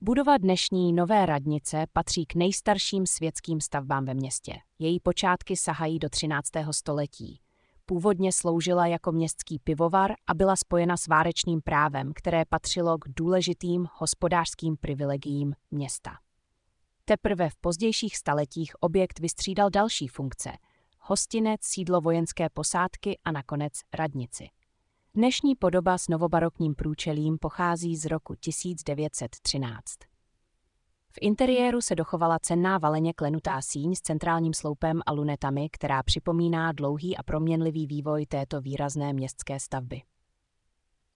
Budova dnešní Nové radnice patří k nejstarším světským stavbám ve městě. Její počátky sahají do 13. století. Původně sloužila jako městský pivovar a byla spojena s válečným právem, které patřilo k důležitým hospodářským privilegiím města. Teprve v pozdějších staletích objekt vystřídal další funkce: hostinec, sídlo vojenské posádky a nakonec radnici. Dnešní podoba s novobarokním průčelím pochází z roku 1913. V interiéru se dochovala cenná valeně klenutá síň s centrálním sloupem a lunetami, která připomíná dlouhý a proměnlivý vývoj této výrazné městské stavby.